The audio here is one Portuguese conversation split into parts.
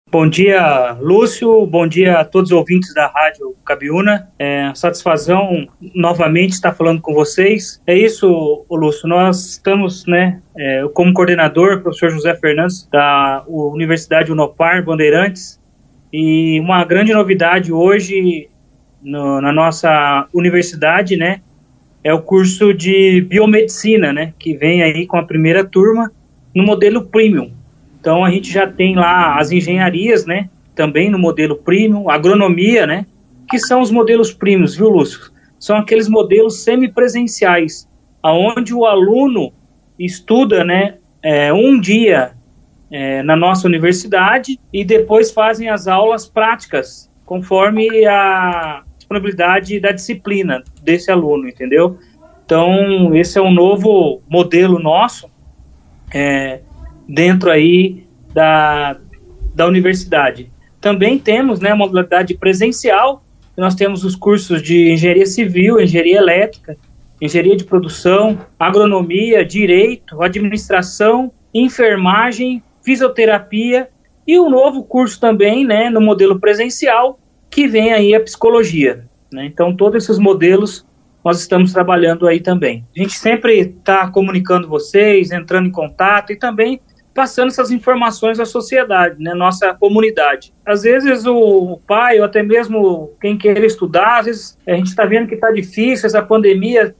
Bom dia, Lúcio. Bom dia a todos os ouvintes da Rádio Cabiúna. Satisfação novamente estar falando com vocês. É isso, Lúcio. Nós estamos, como coordenador, professor José Fernandes, da Universidade Unopar Bandeirantes, e uma grande novidade hoje na nossa universidade, é o curso de biomedicina, que vem aí com a primeira turma no modelo premium. Então, a gente já tem lá as engenharias, também no modelo premium, agronomia, que são os modelos premiums, viu, Lúcio? São aqueles modelos semipresenciais, onde o aluno estuda, um dia na nossa universidade e depois fazem as aulas práticas, conforme a disponibilidade da disciplina desse aluno, entendeu? Então, esse é um novo modelo nosso, dentro aí da universidade. Também temos, a modalidade presencial. Nós temos os cursos de engenharia civil, engenharia elétrica, engenharia de produção, agronomia, direito, administração, enfermagem, fisioterapia e um novo curso também, no modelo presencial, que vem aí a psicologia, Então, todos esses modelos nós estamos trabalhando aí também. A gente sempre está comunicando vocês, entrando em contato e também passando essas informações à sociedade, nossa comunidade. Às vezes o pai ou até mesmo quem quer estudar, às vezes a gente está vendo que está difícil, essa pandemia,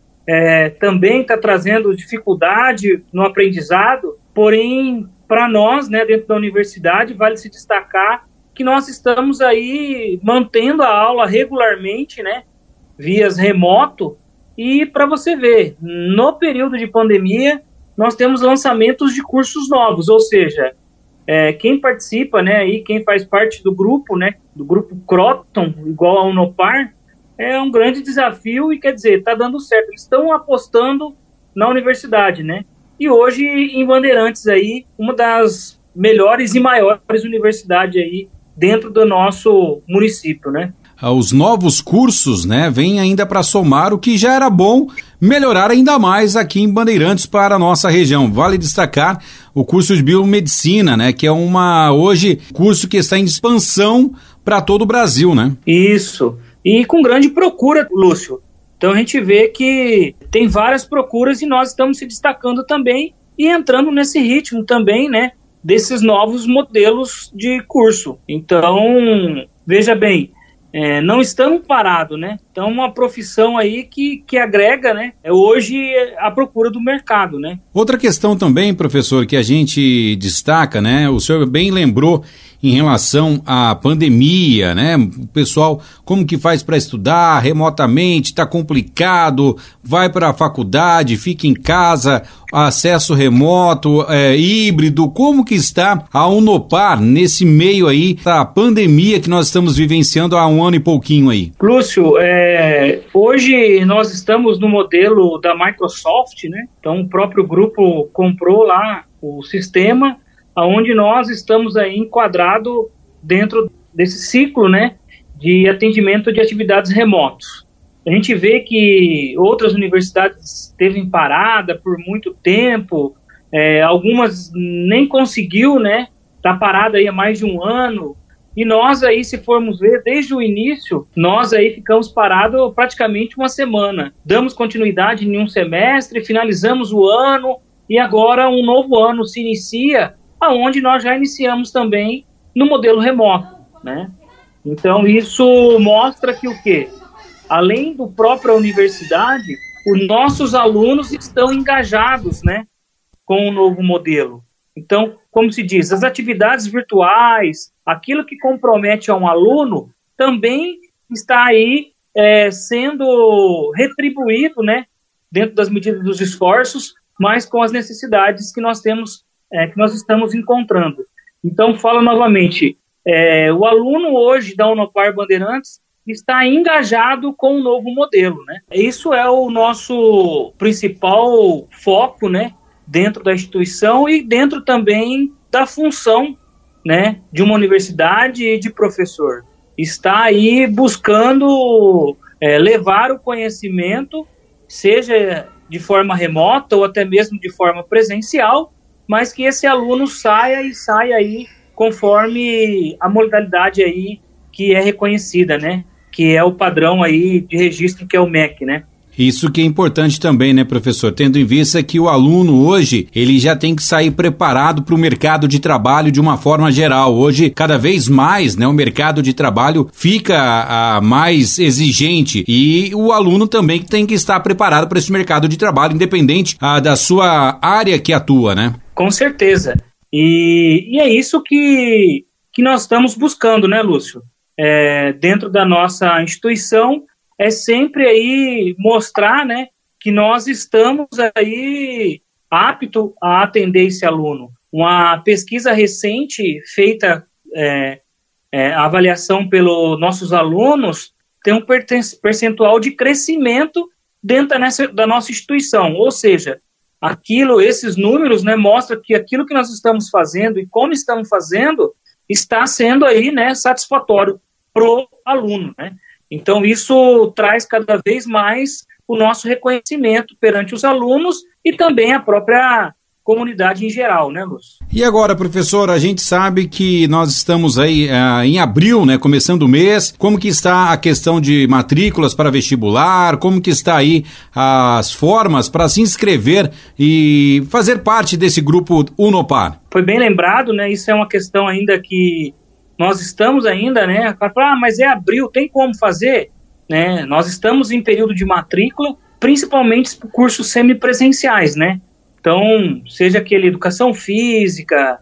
também está trazendo dificuldade no aprendizado, porém, para nós, dentro da universidade, vale se destacar que nós estamos aí mantendo a aula regularmente, vias remoto, e para você ver, no período de pandemia, nós temos lançamentos de cursos novos, ou seja, quem participa, e quem faz parte do grupo Croton, igual ao Unopar, é um grande desafio e, quer dizer, está dando certo. Eles estão apostando na universidade, E hoje, em Bandeirantes, aí, uma das melhores e maiores universidades aí dentro do nosso município, Os novos cursos, vêm ainda para somar o que já era bom, melhorar ainda mais aqui em Bandeirantes para a nossa região. Vale destacar o curso de biomedicina, que é hoje curso que está em expansão para todo o Brasil, Isso, e com grande procura, Lúcio. Então a gente vê que tem várias procuras e nós estamos se destacando também e entrando nesse ritmo também, desses novos modelos de curso. Então, veja bem, não estamos parados, Então, uma profissão aí que agrega, hoje a procura do mercado, Outra questão também, professor, que a gente destaca, o senhor bem lembrou em relação à pandemia, O pessoal, como que faz para estudar remotamente, está complicado, vai para a faculdade, fica em casa, acesso remoto, híbrido, como que está a Unopar nesse meio aí da pandemia que nós estamos vivenciando há um ano e pouquinho aí? Lúcio, hoje nós estamos no modelo da Microsoft, Então o próprio grupo comprou lá o sistema, onde nós estamos aí enquadrado dentro desse ciclo, de atendimento de atividades remotos. A gente vê que outras universidades esteve parada por muito tempo, algumas nem conseguiu, tá parada aí há mais de um ano, e nós aí, se formos ver, desde o início, nós aí ficamos parados praticamente uma semana. Damos continuidade em um semestre, finalizamos o ano, e agora um novo ano se inicia, aonde nós já iniciamos também no modelo remoto, Então, isso mostra que o quê? Além do própria universidade, os nossos alunos estão engajados, com o novo modelo. Então, como se diz, as atividades virtuais, aquilo que compromete a um aluno, também está aí sendo retribuído, dentro das medidas dos esforços, mas com as necessidades que nós temos, que nós estamos encontrando. Então, falo novamente, o aluno hoje da Unopar Bandeirantes está engajado com o novo modelo, Isso é o nosso principal foco, dentro da instituição e dentro também da função, de uma universidade e de professor. Está aí buscando levar o conhecimento, seja de forma remota ou até mesmo de forma presencial, mas que esse aluno saia aí conforme a modalidade aí que é reconhecida, né? Que é o padrão aí de registro, que é o MEC, né? Isso que é importante também, né, professor? Tendo em vista que o aluno hoje, ele já tem que sair preparado para o mercado de trabalho de uma forma geral. Hoje, cada vez mais, né, o mercado de trabalho fica mais exigente e o aluno também tem que estar preparado para esse mercado de trabalho, independente da sua área que atua, né? Com certeza. E é isso que nós estamos buscando, né, Lúcio? Dentro da nossa instituição, é sempre aí mostrar, né, que nós estamos aí aptos a atender esse aluno. Uma pesquisa recente feita, a avaliação pelos nossos alunos, tem um percentual de crescimento dentro da nossa instituição, ou seja, esses números, né, mostram que aquilo que nós estamos fazendo e como estamos fazendo está sendo aí, né, satisfatório para o aluno, né? Então, isso traz cada vez mais o nosso reconhecimento perante os alunos e também a própria comunidade em geral, né, Lúcio? E agora, professor, a gente sabe que nós estamos aí em abril, né, começando o mês. Como que está a questão de matrículas para vestibular? Como que está aí as formas para se inscrever e fazer parte desse grupo Unopar? Foi bem lembrado, né? Isso é uma questão ainda que nós estamos ainda, né, para falar, mas é abril, tem como fazer? Né? Nós estamos em período de matrícula, principalmente por cursos semipresenciais, né? Então, seja aquele educação física,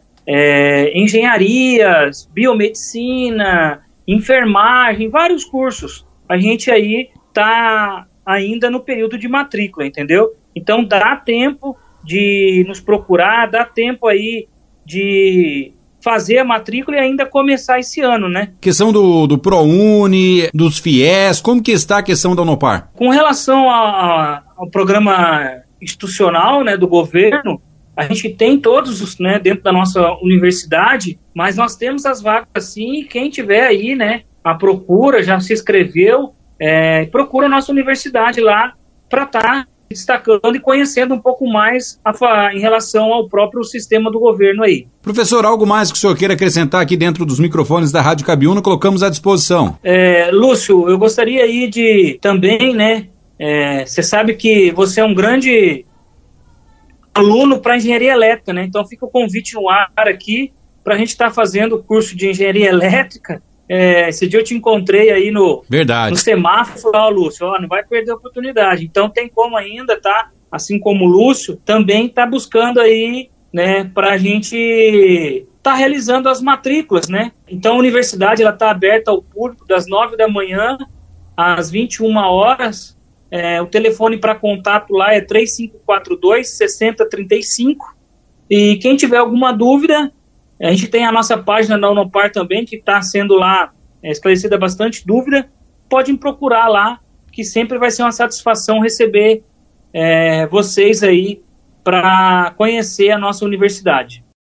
engenharias, biomedicina, enfermagem, vários cursos. A gente aí está ainda no período de matrícula, entendeu? Então, dá tempo de nos procurar, dá tempo aí de fazer a matrícula e ainda começar esse ano, né? Questão do ProUni, dos FIES, como que está a questão da Unopar? Com relação ao programa institucional, né, do governo, a gente tem todos, né, dentro da nossa universidade, mas nós temos as vagas sim, e quem tiver aí, né, a procura, já se inscreveu, procura a nossa universidade lá para estar destacando e conhecendo um pouco mais em relação ao próprio sistema do governo aí. Professor, algo mais que o senhor queira acrescentar aqui dentro dos microfones da Rádio Cabiúna, colocamos à disposição. Lúcio, eu gostaria aí de também, né, você sabe que você é um grande aluno para engenharia elétrica, né, então fica o convite no ar aqui para a gente estar fazendo o curso de engenharia elétrica. Esse dia eu te encontrei aí no semáforo, falei, Lúcio, não vai perder a oportunidade. Então tem como ainda, tá? Assim como o Lúcio, também tá buscando aí, né, para a gente tá realizando as matrículas, né? Então a universidade, ela tá aberta ao público das 9 da manhã às 21 horas. O telefone para contato lá é 3542-6035. E quem tiver alguma dúvida, a gente tem a nossa página da Unopar também, que está sendo lá esclarecida bastante dúvida. Pode me procurar lá, que sempre vai ser uma satisfação receber vocês aí para conhecer a nossa universidade.